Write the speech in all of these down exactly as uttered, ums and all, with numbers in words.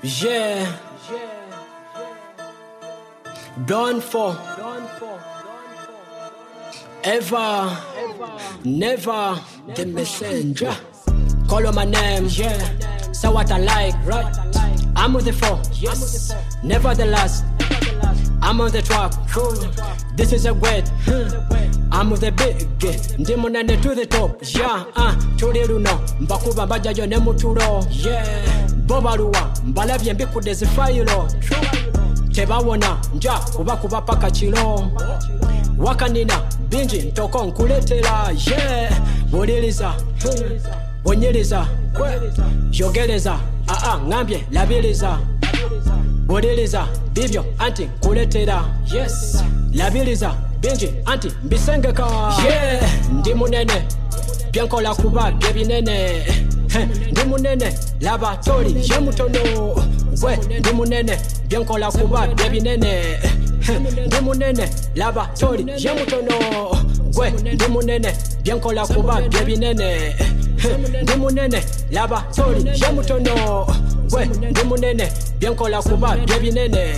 Yeah. Done for. Ever. Never. The messenger. Call on my name. Yeah. So what I like. Right. I'm with the four. Yes. Never the last. I'm on the track. This is a wet. I'm with the big. Ndimo nende to the top. Yeah. Uh. Churi runo. Mbakuba mbajajo ne muturo. Yeah. Bobaruwa. Mbalabye mbikude zifayiro. Tebawona. Nja. Kuba kuba paka chilo. Wakanina. Binji. Ntoko nkuletera. Yeah. Bodiliza. Bonyeliza. Yogeleza. Ah ah. Ngambye. Labiliza. Bodiliza. Bibyo. Anti. Kuletera. Yes. Labiliza. Binji. Anti. Mbisengeka. Yeah. Ndi munene. Byankola kuba byebinene. Ndi munene. Labatori. Ye mutono. Gwe. Ndi munene. Byankola kuba byebinene. Ndi munene. Labatori. Ye mutono. Gwe. Ndi munene. Byankola kuba byebinene. Ndi munene. Labatori. Ye mutono. Gwe. Ndi munene. Byankola kuba byebinene.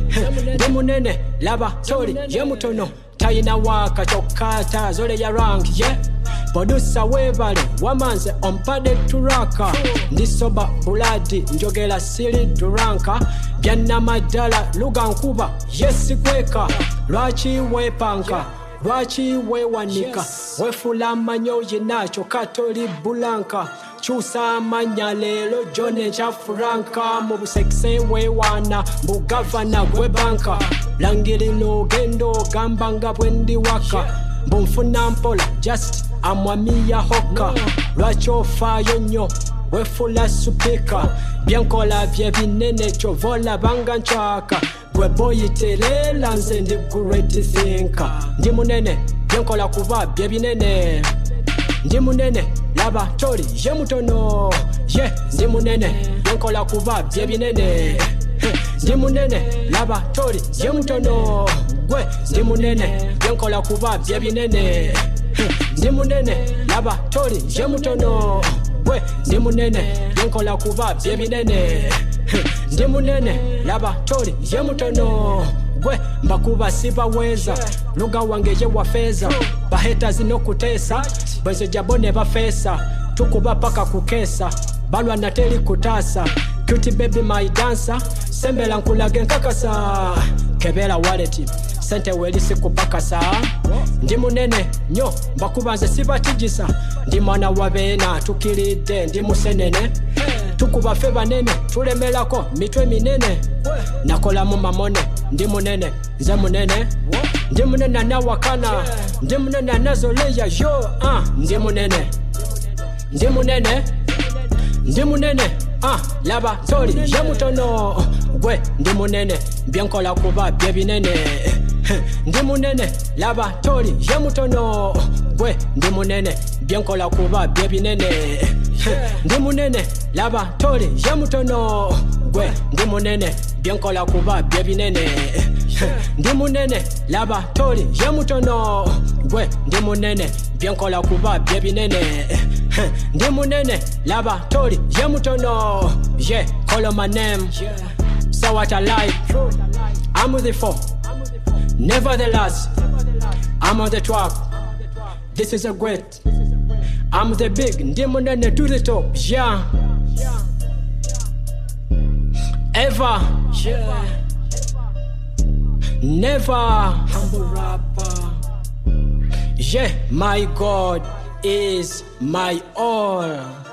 Ndi munene. Labatori. Ye mutono. Taina waka chokata zole ya rank, yeah. Producer webale wamanze ompade turaka. Ndisoba buladi njogela sili duranka. Byanna madala luga nkuba yesi kweka. Lwachi wepanka lwachi wewanika. Wefula manyo yinacho katoli bulanka. Chusa manya lelo jone chafuranka. Mubusekse wewana mbugavana webanka. Langililo gendo gambanga bwendi waka. Mbumfuna mpola just amwamiya hoka. Lwacho fayo nyo wefula supika. Byankola bye binene chovola banga nchaka. Gwe boyitelela nze ndi great thinker. Ndi munene byankola kuba bye binene. Ndi munene labatori ye mutono. Yeah. Ndi munene byankola kuba bye binene. Ndi munene labatori ye mutono. Gwe ndi munene byankola kuba byebinene. Ndi munene labatori ye mutono. Gwe ndi munene byankola kuba byebinene. Ndi munene labatori ye mutono. Gwe mbakuba sibaweza luga wange ye wafeza. Baheta zinokutesa bwenze jabone bafesa. Tukuba paka kukesa balwa nateli kutasa. Cutie baby my dancer. Sembela nkulage nkakasa. Kebela wallet sente welisi kupakasa. Ndi munene nyo mbakubanze sibatijisa. Ndi mwana wabena tukilide ndi musenene. Tukuba fe banene tulemelako mitwe minene. Nakola mu mamone ndi munene nze munene. Ndi munene na wakana. Ndi munene nazoleya yo. Ah ndi munene. Ndi munene. Ndi munene. Ah, laba tori ye mutono. Gwe ndi munene byankola kuba byebinene. Ndi munene laba tori ye mutono. Gwe ndi munene byankola kuba byebinene. Ndi munene laba tori ye mutono. Gwe ndi munene byankola kuba byebinene. Ndi munene laba tori ye mutono. Gwe ndi munene byankola kuba byebinene. Ndi munene laba tori ye mutono. Yeah, call on my name. So what I like. I'm with the four. Nevertheless, I'm on the track. This is a great. I'm the big. Ndi munene to the top. Yeah. Ever. Yeah. Never. Humble rapper. Yeah, my God is my all.